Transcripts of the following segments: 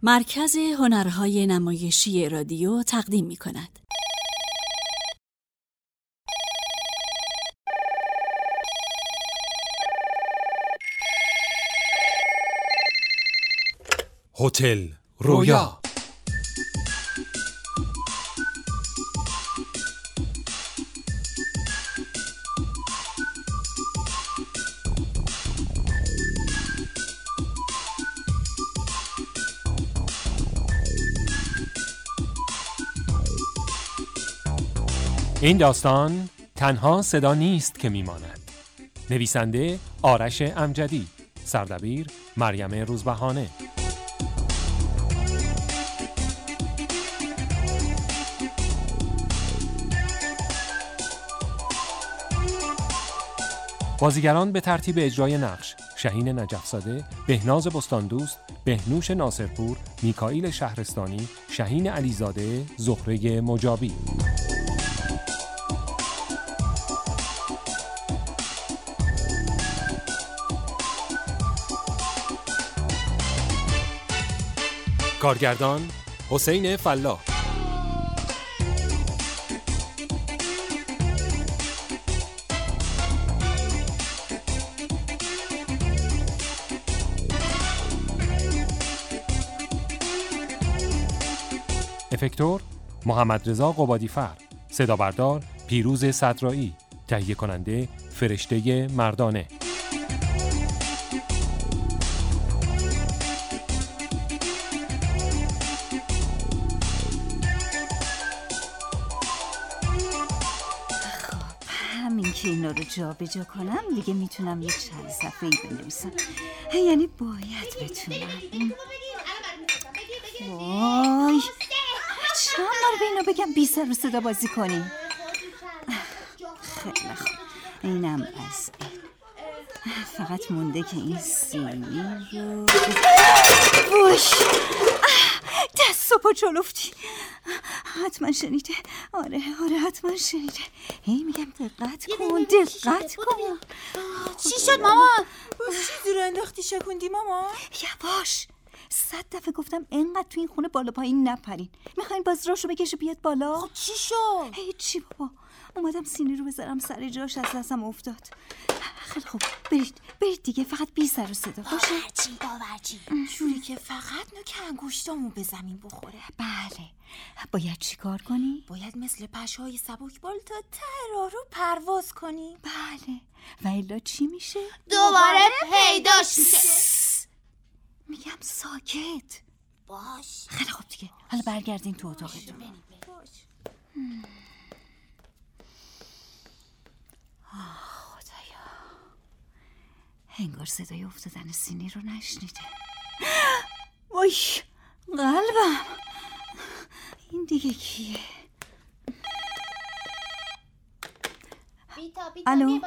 مرکز هنرهای نمایشی رادیو تقدیم می‌کند. هتل رویا. این داستان تنها صدا نیست که میماند. نویسنده آرش امجدی، سردبیر مریم روزبهانه. بازیگران به ترتیب اجرای نقش: شهین نجف‌زاده، بهناز بستاندوست، بهنوش ناصرپور، میکائیل شهرستانی، شهین علیزاده، زهره مجابی. کارگردان حسین فلاح. افکتور محمد رضا قبادی‌فر. صدا بردار پیروز صدرایی. تهیه کننده فرشته مردانه. همین که اینا رو جا به جا کنم دیگه میتونم یه چند صفحه‌ای بنویسم. یعنی باید بتونم. وای چند بار به اینا بگم بی سر و صدا بازی کنیم. خیلی خوب، اینم از فقط مونده که این سینی رو وش دست و پا چلفتی. حتما شنیده. آره حتما شنیده. هی میگم دقت کن. چی شد مامان؟ چی دور انداختی شکوندی مامان؟ یواش، 100 دفعه گفتم اینقدر تو این خونه بالا پایین نپرین. میخواین باز راشو بکشه بیاد بالا؟ خب چی شد؟ هیچی بابا، اومدم سینی رو بذارم سر جاش، از دستم افتاد. خیلی خوب، برید دیگه، فقط بی سر و صدا باشه. باورچی جوری که فقط نوک انگشتامو به زمین بخوره. بله. باید چی کار کنی؟ باید مثل پشهای سبکبال تا ته راه رو پرواز کنی. بله. و الا چی میشه؟ دوباره پیداش میشه. میگم ساکت باش. خیلی خوب دیگه، حالا برگردین تو اتاقتون. خدایا، انگار صدای افتادن سینی رو نشنیده. وای قلبم، این دیگه کیه؟ الو.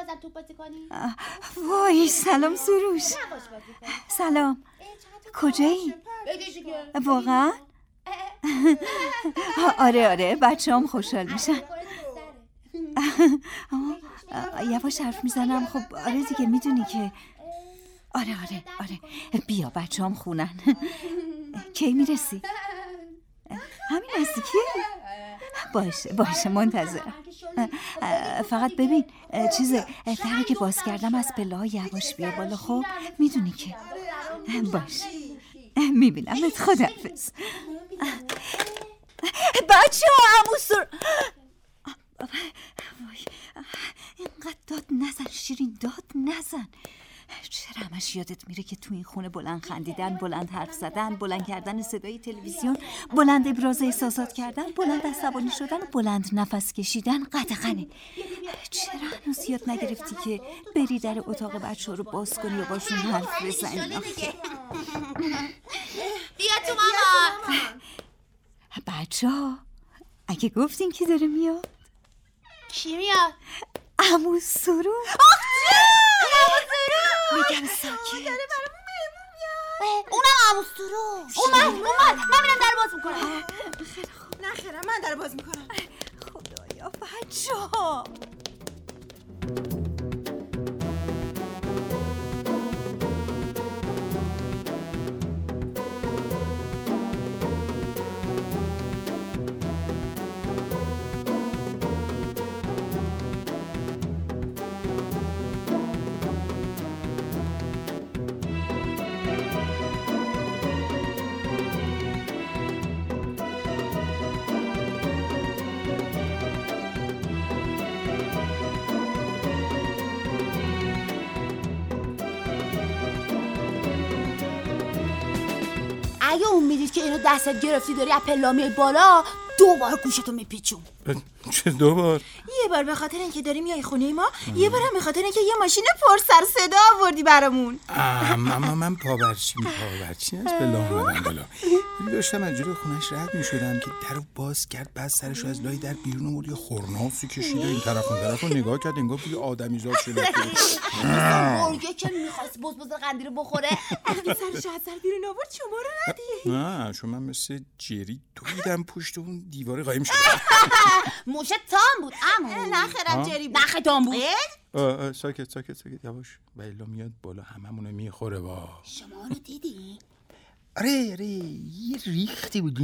وای سلام سروش. سلام. کجایی؟ واقعا؟ آره بچه هم خوشحال میشن. یواش حرف میزنم. خب آره دیگه، میدونی که آره بیا، بچه هم خونن. کی میرسی؟ همین نزدیکیه؟ باشه منتظرم. فقط ببین چیزه، دره که باز کردم از پله‌ها یواش بیا بالا. خب میدونی که باشه، میبینمت. خداحافظ. بچه ها عموسر. اینقدر داد نزن شیرین، داد نزن. چرا همش یادت میره که تو این خونه بلند خندیدن، بلند حرف زدن، بلند کردن صدای تلویزیون، بلند ابراز احساسات کردن، بلند عصبانی شدن، بلند نفس کشیدن قدغنه. چرا هنوز یاد نگرفتی که بری در اتاق بچه ها رو باز کنی و باشون حرف بزنی؟ آخه بیا تو مامان. بچه ها اگه گفتین کی داره میاد؟ کی میاد؟ عمو سرو. میگم ساکت. داره برامون مهمون میاد. اونم عمو سرو. اومد. من میرم در باز میکنم. خیلی خوب. نه خیرم، من در باز میکنم. خدایا بچه ها. اگه امیدید که اینو دستت گرفتی داری از پلا میای بالا، 2 بار گوشتو میپیچون. چه 2 بار؟ یه بار به خاطر اینکه داری میای خونه ما، یه بارم به خاطر اینکه یه ماشین پر سر صدا آوردی برامون. اما من پاورچی از پلا اومدم بالا. داشتم از جلوی خونش رد میشدم که درو باز کرد، بعد سرشو از لای در بیرون آورد، یه خورناسی کشید و این طرف اون طرفو نگاه کرد، انگار که آدمیزاد شده. گرگه که می‌خواست بزبز قندی رو بخوره، وقتی سرشو از در بیرون آورد شما رو ندید. نه چون من مثل جری دویدم پشت اون دیواره قایم شدم. موشه تام بود عمو. نخرم جری بود. نخ تام بود. ساکت یواش. بیلا میاد بالا هممونو میخوره با. شما رو دیدی؟ آره یه ریختی بود.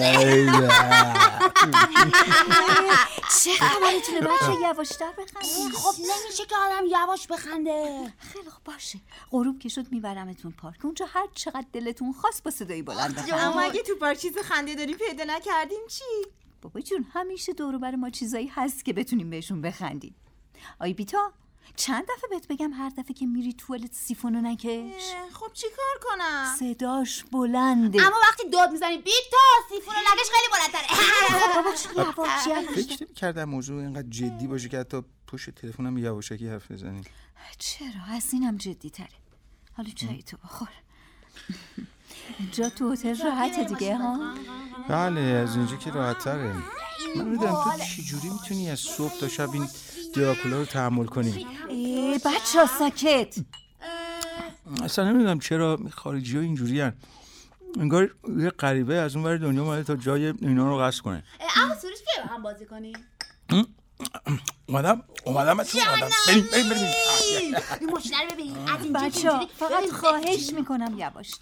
چه خبرتونه بچه؟ یواشتر بخندید. خب نمیشه که آدم یواش بخنده. خیلی خوب باشه، غروب که شد میبرمتون پارک، اونجا هر چقدر دلتون خواست با صدایی بلند بخندید. اما اگه تو پارک چیز خنده داری پیدا نکردیم چی؟ بابا جون همیشه دور و بر ما چیزایی هست که بتونیم بهشون بخندیم. آی بیتا، چند دفعه بهت بگم هر دفعه که میری توالت سیفونو نکش؟ خب چی کار کنم؟ صداش بلنده. اما وقتی داد میزنی بیتا سیفونو نکش خیلی بلندتره. بابا چون فکر کردم موضوع اینقدر جدی باشه که حتی پشت تلفنم یواشکی حرف بزنی. چرا؟ از اینم جدی تره. حالا چایی تو بخور. جا تو هتل راحته دیگه ها؟ بله از اینجا که راحت تره. من میدونم تو چجوری میتونی از صبح تا شب این دراکولا رو تحمل کنی. بچه ها ساکت. اصلا نمیدونم چرا خارجی ها اینجوری هن. انگار یه غریبه از اون ور دنیا اومده تا جای اینا رو قصد کنه. اما سروش که با هم بازی کنیم. اومدم بریم این ماشینه رو ببین. بچه ها فقط خواهش میکنم یواش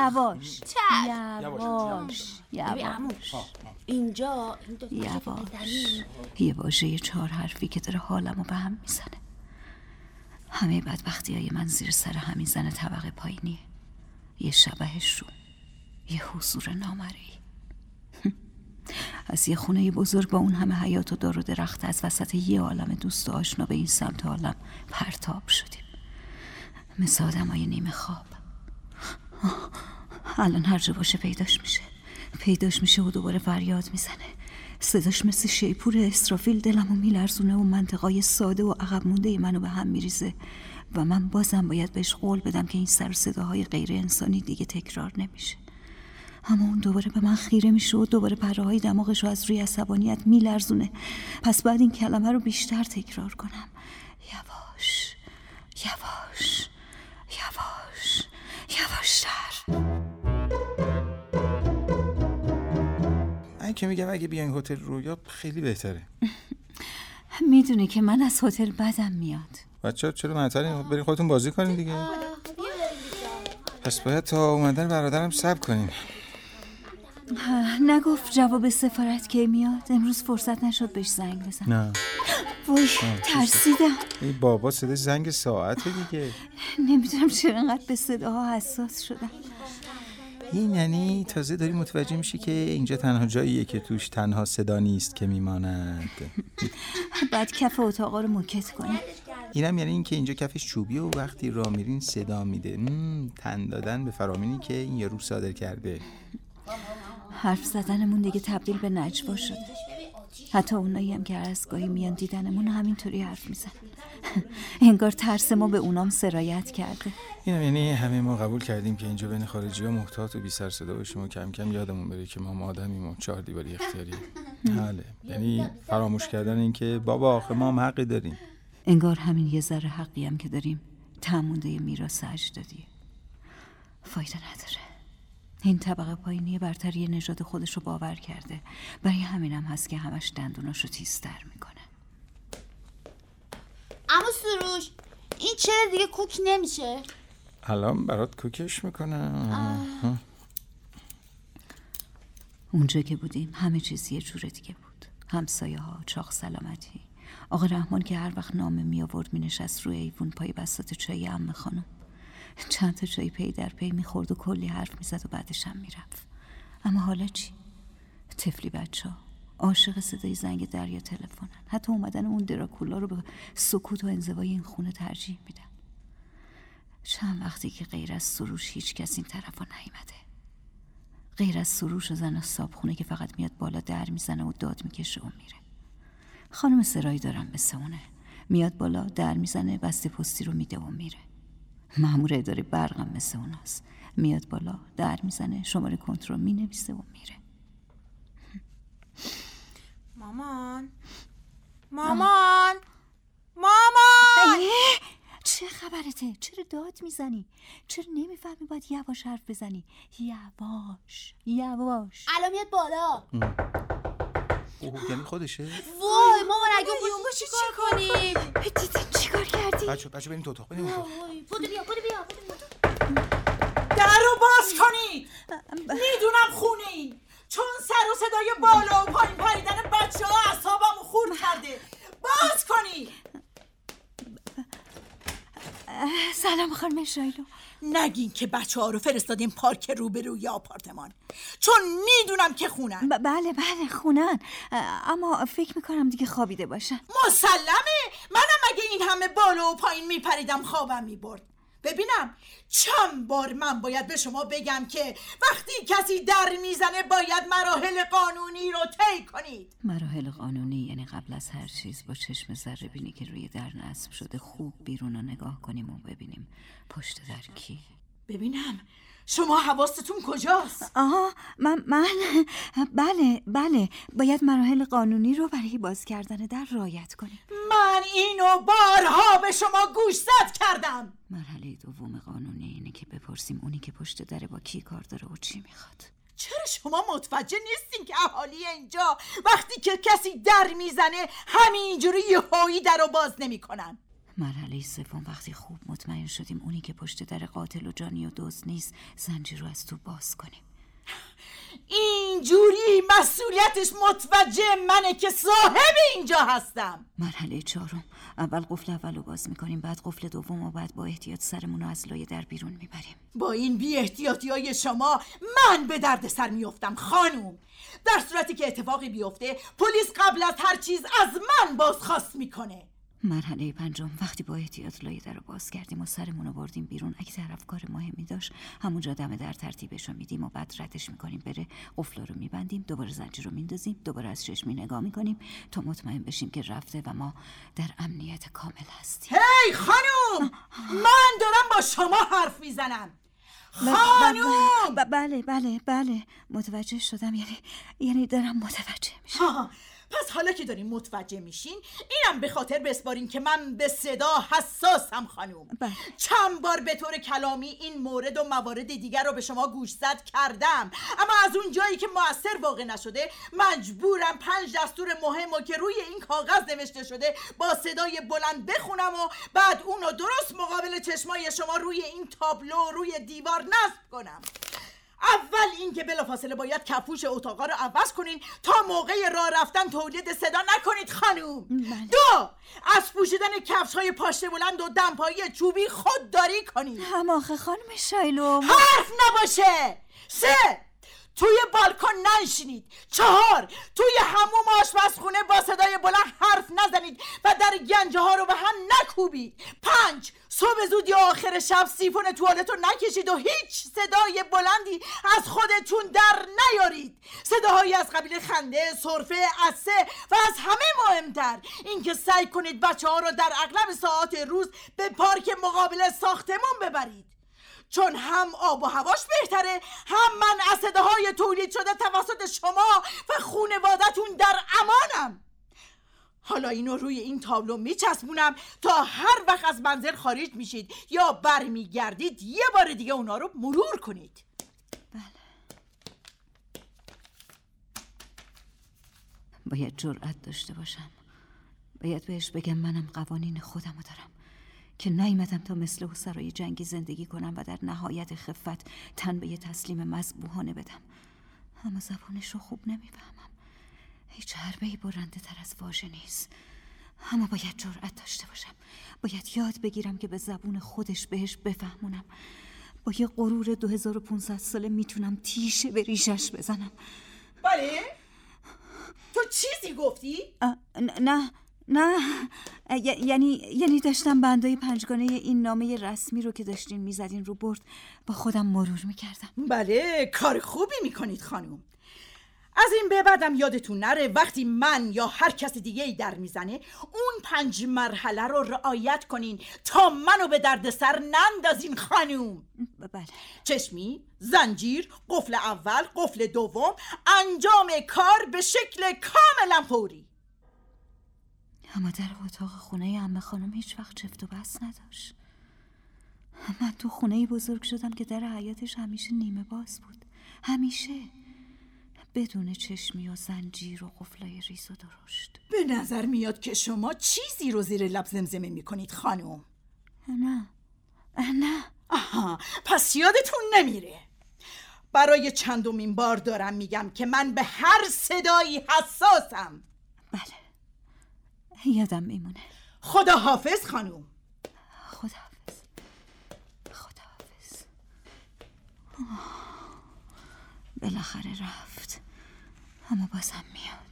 اینجا یه واژه 4 حرفی که داره حالمو به هم میزنه. همه بدبختی های من زیر سر همین زن طبقه پایینیه. یه شبح شوم، یه حضور نامرئی. از یه خونه بزرگ با اون همه حیات و دار و درخت از وسط یه عالم دوست و آشنا به این سمت عالم پرتاب شدیم، مثل آدمای نیمه خواب. الان هر جا باشه پیداش میشه و دوباره فریاد میزنه. صداش مثل شیپور اسرافیل دلمو میلرزونه و منطقای ساده و عقب مونده منو به هم میریزه و من بازم باید بهش قول بدم که این سر صداهای غیر انسانی دیگه تکرار نمیشه. اما اون دوباره به من خیره میشه و دوباره پره‌های دماغشو از روی عصبانیت میلرزونه. پس بعد این کلمه رو بیشتر تکرار کنم. یواشتر. من که میگم اگه بیاین هتل رویا خیلی بهتره. میدونی که من از هتل بدم میاد. بچه‌ها چرا معطلین؟ برین خودتون بازی کنین دیگه. پس باید تا اومدن برادرم صبر کنیم. نگفت جواب سفارت کی میاد؟ امروز فرصت نشد بهش زنگ بزنم. نه وای ترسیدم. ای بابا صدای زنگ ساعته دیگه. نمیدونم چرا انقدر به صداها حساس شدم. این یعنی تازه داری متوجه میشی که اینجا تنها جاییه که توش تنها صدا نیست که میماند. بعد کف اتاقا رو موکت کنی. اینم یعنی این که اینجا کفش چوبیه و وقتی راه میرین صدا میده. تن دادن به فرامینی که این یارو صادر کرده. حرف زدنمون دیگه تبدیل به نجوا شده. حتی اونایی هم که از گاهی میان دیدنمون همینطوری حرف میزن. انگار ترس ما به اونام سرایت کرده. اینم یعنی همه ما قبول کردیم که اینجا بین خارجی ها محتاط و بی سر صدا باشیم و کم کم یادمون بره که ما آدمیم و 4 دیواری اختیاری. حاله یعنی فراموش کردن این که بابا آخه ما هم حقی داریم. انگار همین یه ذره حقی هم که داریم تمونده میراث اجدادیه. فایده نداره. این طبقه پایینی برتری نژاد خودش رو باور کرده. برای همینم هست که همش دندوناشو تیزتر میکنه. اما سروش این چرا دیگه کوک نمیشه؟ الان برات کوکش میکنم. اونجا که بودیم همه چیز یه جور دیگه بود. همسایه ها، چاق سلامتی، آقا رحمان که هر وقت نامه می آورد می نشست روی ایوون پای بساط چای عمه خانم. چند تا چای پی در پی می خورد و کلی حرف می زد و بعدش هم می رفت. اما حالا چی؟ طفلی بچه ها عاشق صدای زنگ دریا تلفنن. حتی اومدن اون دراکولا رو به سکوت و انزوای این خونه ترجیح میدن. چند وقتی که غیر از سروش هیچ کس این طرفا نیومده. غیر از سروش زن صابخونه که فقط میاد بالا در میزنه و داد میکشه و میره. خانم سرایی دارم مثل اونه، میاد بالا در میزنه، بسته پستی رو میده و میره. مأمور اداره برقم مثل اوناست، میاد بالا در میزنه، شماره کنترل مینویسه و میره. مامان چه خبرته؟ چرا داد میزنی؟ چرا نمیفهمی باید یواش حرف بزنی؟ یواش. الان میاد بالا. یعنی خودشه؟ وای مامان اگه اون چیکار کنیم؟ دیدین چیکار کردی؟ بچه بریم تو اتاق. بودو بیا. در رو باز کنید. میدونم خونه این، چون سر و صدای بالا و پایین پریدن بچه ها اعصابمو خورد کرده. باز کنید. سلام خانم شایلو. نگین که بچه ها رو فرستادیم پارک روبروی آپارتمان، چون میدونم که خونن. بله خونن، اما فکر میکنم دیگه خوابیده باشن. مسلمه، منم اگه این همه بالا و پایین میپریدم خوابم میبرد. ببینم چند بار من باید به شما بگم که وقتی کسی در میزنه باید مراحل قانونی رو طی کنید. مراحل قانونی یعنی قبل از هر چیز با چشم ذره بینی که روی در نصب شده خوب بیرون رو نگاه کنیم و ببینیم پشت در کی. ببینم شما حواستون کجاست؟ من بله باید مراحل قانونی رو برای باز کردن در رعایت کنیم. من اینو بارها به شما گوشزد کردم. مرحله دوم قانونی اینه که بپرسیم اونی که پشت در با کی کار داره و چی میخواد. چرا شما متوجه نیستین که اهالی اینجا وقتی که کسی در میزنه همینجوری یهویی در رو باز نمیکنن؟ مرحله سوم وقتی خوب مطمئن شدیم اونی که پشت در قاتل و جانی و دزد نیست زنجیر رو از تو باز کنیم. اینجوری مسئولیتش متوجه منه که صاحب اینجا هستم. مرحله چهارم اول قفل اول رو باز میکنیم، بعد قفل دوم و بعد با احتیاط سرمون رو از لای در بیرون میبریم. با این بی احتیاطی های شما من به درد سر میافتم خانوم. در صورتی که اتفاقی بیفته پلیس قبل از هر چیز از من بازخواست میکنه. مرحله پنجم وقتی با احتیاط لای در رو باز کردیم و سرمون رو بردیم بیرون، اگه طرف کار مهمی داشت همونجا دم در ترتیبش رو میدیم و بعد ردش میکنیم بره، قفل رو میبندیم، دوباره زنجیر رو میندازیم، دوباره از چشمی نگاه میکنیم تا مطمئن بشیم که رفته و ما در امنیت کامل هستیم. هی خانوم، من دارم با شما حرف میزنم. خانوم. بله متوجه شدم، یعنی دارم متوجه میشم. پس حالا که دارین متوجه میشین اینم به خاطر بسپارین که من به صدا حساسم خانوم. چند بار به طور کلامی این مورد و موارد دیگر رو به شما گوشزد کردم، اما از اون جایی که مؤثر واقع نشده مجبورم 5 دستور مهم رو که روی این کاغذ نوشته شده با صدای بلند بخونم و بعد اون رو درست مقابل چشمای شما روی این تابلو روی دیوار نصب کنم. اول این که بلافاصله باید کفوش اتاقا رو عوض کنین تا موقع راه رفتن تولید صدا نکنید خانوم. 2 از پوشیدن کفش‌های پاشنه بلند و دمپایی چوبی خودداری کنید. آخه خانم شایلو حرف نباشه. 3 توی بالکن ننشینید. 4 توی حموم آشپزخونه با صدای بلند حرف نزنید و در گنجه ها رو به هم نکوبید. 5 صبح زود یا آخر شب سیفون توالت رو نکشید و هیچ صدای بلندی از خودتون در نیارید. صداهایی از قبیل خنده، سرفه، عطسه و از همه مهمتر اینکه سعی کنید بچه ها رو در اغلب ساعات روز به پارک مقابل ساختمون ببرید، چون هم آب و هواش بهتره، هم من از صداهای تولید شده توسط شما و خانوادتون در امانم. حالا اینو روی این تابلو میچسبونم تا هر وقت از منزل خارج میشید یا برمیگردید یه بار دیگه اونا رو مرور کنید. بله. باید جرأت داشته باشم، باید بهش بگم منم قوانین خودمو دارم که نیومدم تا مثل اسرای جنگی زندگی کنم و در نهایت خفت تن به یه تسلیم مذبوحانه بدم. اما زبانش رو خوب نمیفهمم، هیچ حربه‌ای برنده تر از واژه نیست. اما باید جرأت داشته باشم، باید یاد بگیرم که به زبون خودش بهش بفهمونم. با یه غرور 2500 ساله میتونم تیشه به ریشش بزنم. بله؟ تو چیزی گفتی؟ نه یعنی داشتم بندای پنجگانه این نامه رسمی رو که داشتین میزدین رو برد با خودم مرور میکردم. بله، کار خوبی میکنید خانم. از این به بعدم یادتون نره وقتی من یا هر کس دیگه ای در میزنه اون 5 مرحله رو رعایت کنین تا منو به دردسر نندازین خانم. بله. چشمی، زنجیر، قفل اول، قفل دوم، انجام کار به شکل کاملا فوری. اما در اتاق خونه عمه خانم هیچ وقت چفت و بس نداشت. من تو خونه بزرگ شدم که در حیاتش همیشه نیمه باز بود، همیشه، بدون چشمی و زنجیر و قفلای ریز و درشت. به نظر میاد که شما چیزی رو زیر لب زمزمه میکنید خانم. نه. آها، پس یادتون نمیره. برای چندمین بار دارم میگم که من به هر صدایی حساسم. بله، یادم میمونه. خدا حافظ خانم. خداحافظ. بالاخره رفت، اما بازم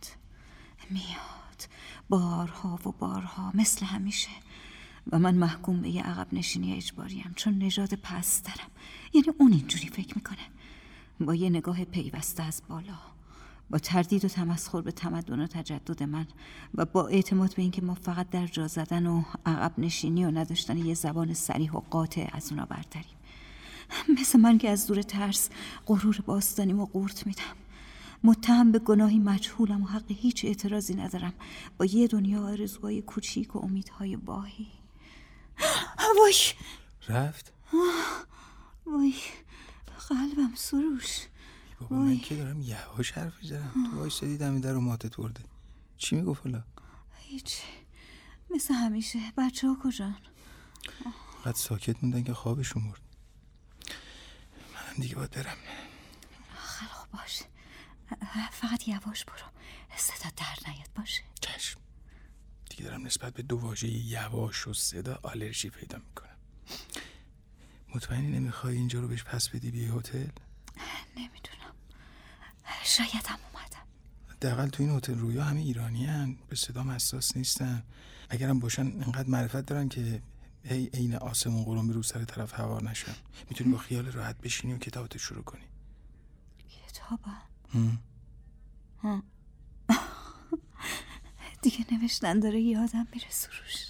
میاد بارها و بارها مثل همیشه و من محکوم به یه عقب نشینی اجباریم، چون نژاد پست دارم. یعنی اون اینجوری فکر میکنه، با یه نگاه پیوسته از بالا، با تردید و تمسخر به تمدن و تجدد من و با اعتماد به اینکه ما فقط در جا زدن و عقب نشینی و نداشتن یه زبان صریح و قاطع از اونا برتریم. مثل من که از دور ترس غرور باستانیم و قورت میدم. متهم به گناهی مجهولم و حق هیچ اعتراضی ندارم، با یه دنیا آرزوهای کوچیک و امیدهای واهی. وای رفت؟ وای قلبم سروش. بابا من که دارم یواش حرف میزنم، تو وایسادی دم در رو ماتت برده. چی میگفت حالا؟ هیچ، مثل همیشه. بچه ها کجان؟ قد ساکت موندن که خوابشون برد. منم دیگه باید برم. خیلی خوب باشه، فقط یواش برو، صدا در نیاد باشه. چشم. دیگه دارم نسبت به 2 واژه یواش و صدا آلرژی پیدا میکنم. مطمئنی نمیخوای اینجا رو بهش پس بدی بیای هتل؟ نمیدونم، شاید هم اومدم. حداقل تو این هتل رویا همه ایرانی هن، به صدام حساس نیستن. اگرم باشن انقدر معرفت دارن که هی عین آسمون قرنبی رو سر طرف هوار نشن. میتونی با خیال راحت بشینی و کتابتو شروع کنی. کتابم؟ دیگه نوشتن داره یادم میره سروش.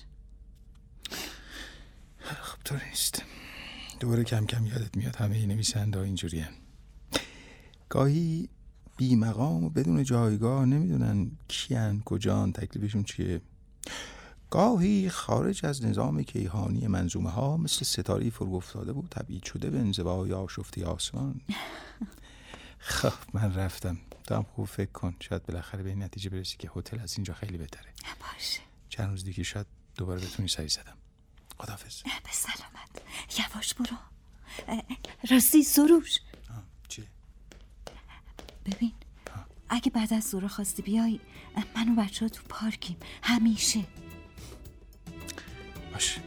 خب تو نیست، دوباره کم کم یادت میاد همه این نویسنده ها اینجوری هن. گاهی بی مقام و بدون جایگاه نمیدونن کیان، کجان، تکلیفشون چیه. گاهی خارج از نظام کیهانی منظومه ها مثل ستاره‌ای فرو افتاده بود تبعید شده به انزوای آشفته آسمان. خب من رفتم، تو هم خوب فکر کن، شاید بالاخره به این نتیجه برسی که هتل از اینجا خیلی بهتره. باشه، چند روز دیگه شاید دوباره بتونی سری زدم. خداحافظ. به سلامت. یواش برو. راستی سروش، چیه؟ ببین اگه بعد از ظهر خواستی بیای، من و بچه ها تو پارکیم همیشه. باشه.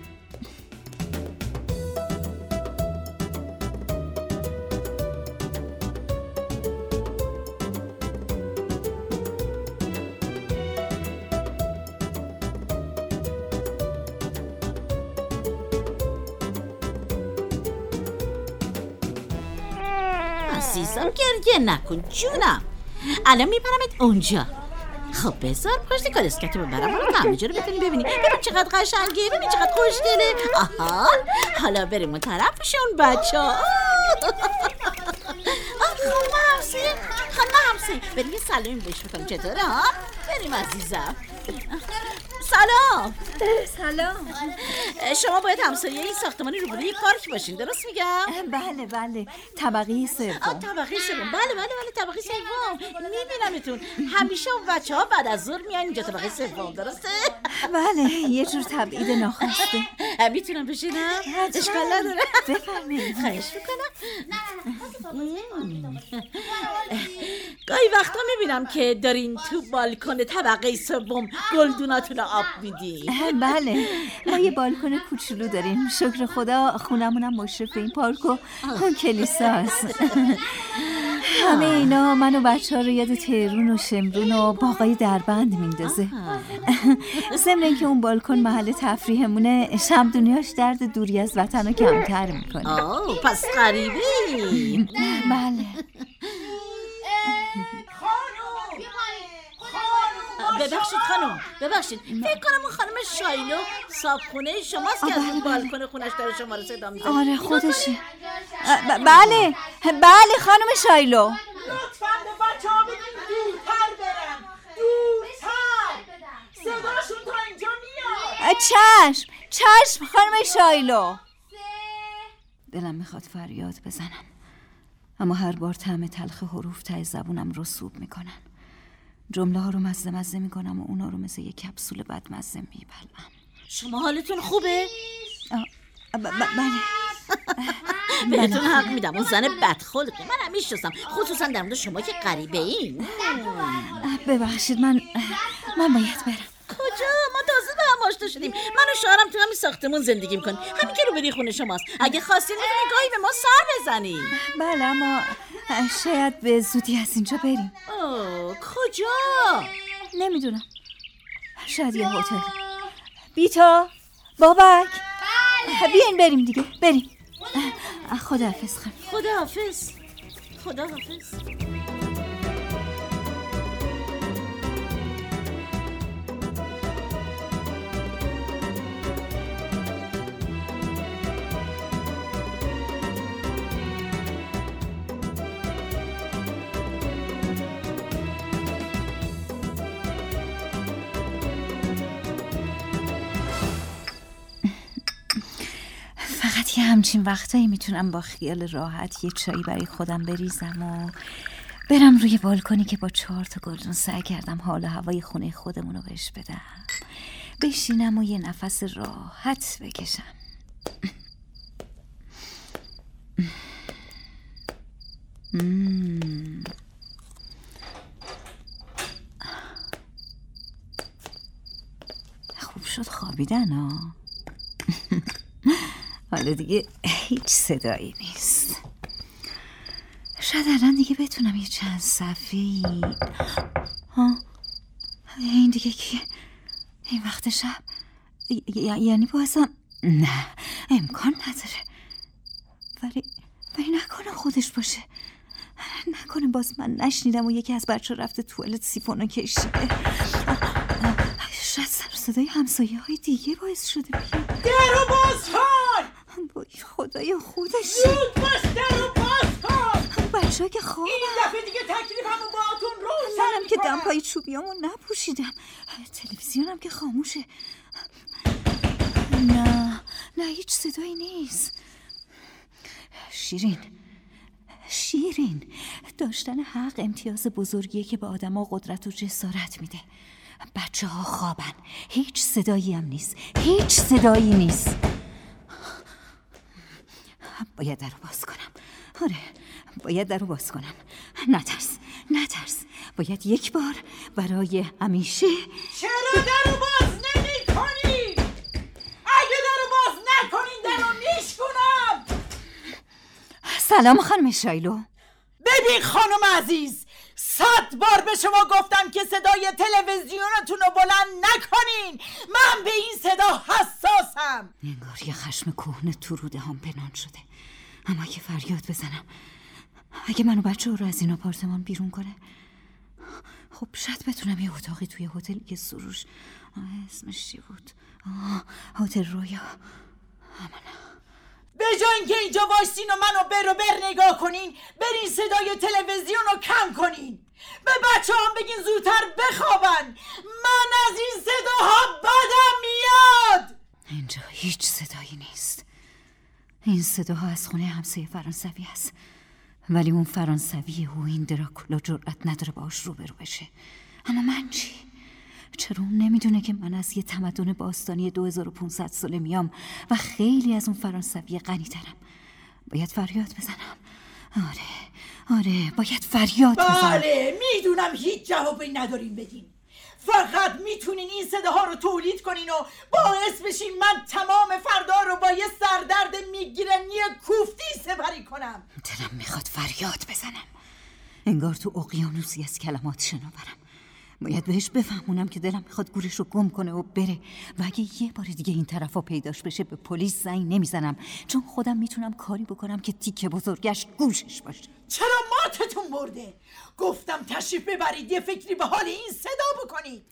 عزیزم گریه نکن جونم، الان میبرمت اونجا. خب بذار پشت کالسکت ببرم حالا همه جا رو بتونی ببینی. ببین چقدر قشنگه، ببین چقدر خوشگله. آها حالا بریم اون طرف پیش اون بچه ها. خانم همسایه بریم یه سلامی بهش بکنم. چطوره ها؟ بریم عزیزم. سلام. شما باید همسایه این ساختمان روبروی پارک باشین، درست میگم؟ بله، طبقه سوم. طبقه سوم. بله طبقه سوم. میبینمتون همیشه اون بچه ها بعد از ظهر میان اینجا طبقه سوم، درسته؟ بله، یه جور تبعید ناخواسته. میتونم بشینم؟ اشکال نداره. بفرمایید. خواهش میکنم. گاهی وقتا میبینم که دارین تو بالکن طبقه سوم گلدوناتون رو آب میدین. بله، ما یه بالکن کوچولو داریم، شکر خدا. خونمونم مشرف این پارک و اون کلیساست. همه اینا من و بچه ها رو یاد تهرون و شمرون و باغای دربند میندازه. ضمن اینکه اون بالکن محل تفریحمونه، شب دنیاش درد دوری از وطن رو کمتر میکنه. پس غریبی. بله. ببخشید خانم، ببخشید، فکر کنم اون خانم شایلو صابخونه شماست که از اون بالکن خونش داره شما رو صدا میزنه. آره خودشه. بله بله خانم شایلو. لطفاً به بچه‌ها بگین دورتر برن، دورتر، صداشون تا اینجا میاد. چشم خانم شایلو. دلم میخواد فریاد بزنم، اما هر بار طعم تلخ حروف ته زبونم رسوب میکنن. جمله ها رو مزه میکنم و اونا رو مثل یک کپسول بدمزه میبلم. شما حالتون خوبه؟ بله. بهتون حق میدم، اون زن بدخلقه، من هم میشناسم، خصوصا در مورد شما که غریبه این. ببخشید من باید برم. کجا؟ ما تازه با هم آشنا شدیم. من و شوهرم تو همین ساختمون زندگی میکنیم، همین که روبروی خونه شماست. اگه خواستین میتونید گاهی به ما سر بزنید. بله، اما شاید به زودی از اینجا بریم. کجا؟ نمیدونم، شاید یه هتل. بیتا، بابک، بیاین بریم دیگه، بریم. خداحافظ خانم. خداحافظ. خداحافظ. فقط یه همچین وقتایی میتونم با خیال راحت یه چایی برای خودم بریزم و برم روی بالکنی که با 4 تا گلدون سعی کردم حال و هوای خونه خودمون رو بهش بدم، بشینم و یه نفس راحت بکشم. خوب شد خوابیدن ها. حالا دیگه هیچ صدایی نیست. شاید الان دیگه بتونم یه چند صفحه‌ای. این دیگه کیه؟ این وقت شب؟ یعنی بازم؟ نه، امکان نداره. ولی نکنه خودش باشه. نکنه باز من نشنیدم و یکی از بچه رفته توالت سیفونو کشیده. شاید سر صدای همسایه های دیگه باعث شده بیاد. درو باز کن! بای خدای خودش. زود باش درو باز کن! بچه ها که خوابم. این دفعه دیگه تکلیفمو باهاتون روشن منم که میکنم. دمپایی چوبیامو نپوشیدم. تلویزیونم که خاموشه. نه هیچ صدایی نیست. شیرین، داشتن حق امتیاز بزرگیه که به آدم‌ها قدرت و جسارت میده. بچه ها خوابن، هیچ صدایی هم نیست، هیچ صدایی نیست. باید در رو باز کنم. آره، باید در رو باز کنم. نترس، باید یک بار برای همیشه. چرا در رو باز نمی کنی؟ اگه در رو باز نکنین در رو میشکنم. سلام خانم شایلو. ببین خانم عزیز، 100 بار به شما گفتم که صدای تلویزیونتون رو بلند نکنین. من به این صدا حساسم. انگار یه خشم کهنه تو روده هم پنهان شده. اما اگه فریاد بزنم، اگه منو بچه رو از این آپارتمان بیرون کنه، خب شاید بتونم یه اتاقی توی هتلی که سروش اسمش چی بود؟ هتل رویا. به جای اینکه اینجا وایسین و منو بر نگاه کنین، برین صدای تلویزیون رو کم کنین. به بچه هم بگین زودتر بخوابن. من از این صداها بدم میاد. اینجا هیچ صدایی نیست. این صداها از خونه همسایه فرانسوی هست، ولی اون فرانسوی و این دراکولا جرأت نداره باهاش روبرو بشه. اما من چی؟ چرا اون نمیدونه که من از یه تمدن باستانی 2500 ساله میام و خیلی از اون فرانسوی غنی ترم؟ باید فریاد بزنم. آره باید فریاد بزنم. بله، میدونم هیچ جوابی ندارین بدین. فقط میتونین این صداها رو تولید کنین و باعث بشین من تمام فردا رو با یه سردرد میگرنی کوفتی سپری کنم. دلم میخواد فریاد بزنم. انگار تو اقیانوسی از کلمات شناورم. باید بهش بفهمونم که دلم میخواد گورش رو گم کنه و بره و اگه یه بار دیگه این طرفا پیداش بشه به پلیس زنگ نمیزنم، چون خودم میتونم کاری بکنم که تیکه بزرگش گوشش باشه. چرا ماتتون برده؟ گفتم تشریف ببرید یه فکری به حال این صدا بکنید.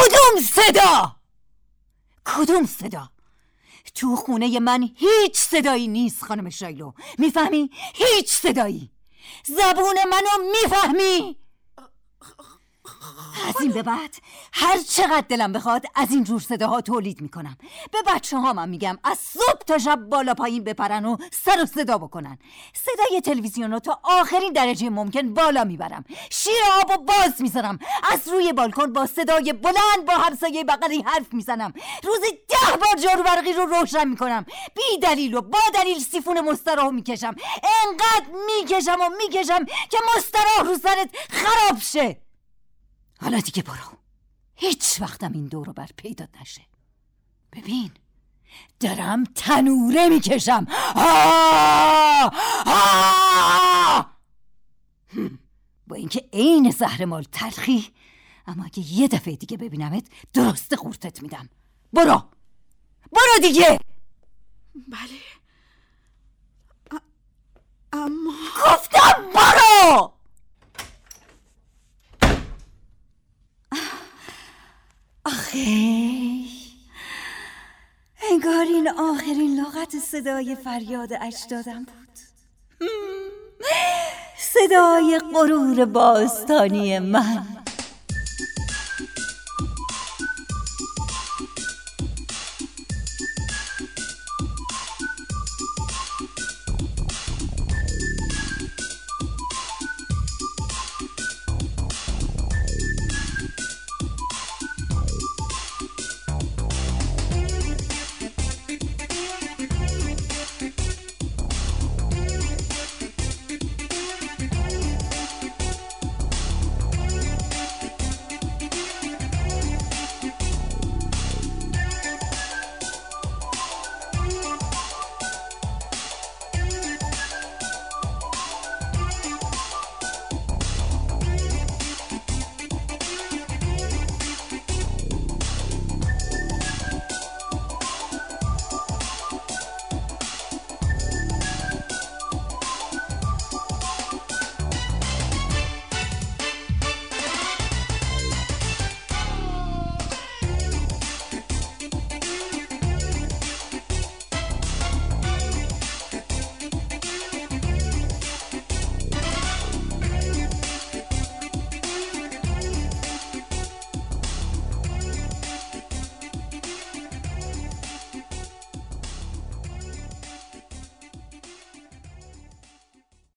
کدوم صدا؟ تو خونه من هیچ صدایی نیست خانم شایلو، میفهمی؟ هیچ صدایی. زبون منو میفهمی؟ از این به بعد هر چقدر دلم بخواد از این جور صداها تولید میکنم. به بچه ها من میگم از صبح تا شب بالا پایین بپرن و سر و صدا بکنن. صدای تلویزیون رو تا آخرین درجه ممکن بالا میبرم. شیر آب و باز میذارم. از روی بالکن با صدای بلند با همسایه بغلی حرف میزنم. روزی 10 بار جارو برقی رو روشن میکنم. بی دلیل و با دلیل سیفون مستراح میکشم. انقدر میکشم که مستراح رو سرت خراب شه. حالا دیگه برو. هیچ وقتم این دور و بر پیدا نشه. ببین دارم تنوره میکشم. با اینکه عین زهرمال تلخی، اما اگه یه دفعه دیگه ببینمت درست قورتت میدم. برو دیگه. بله اما گفتم برو. آخه انگار این آخرین لغت صدای فریاد اجدادم بود. صدای غرور باستانی من.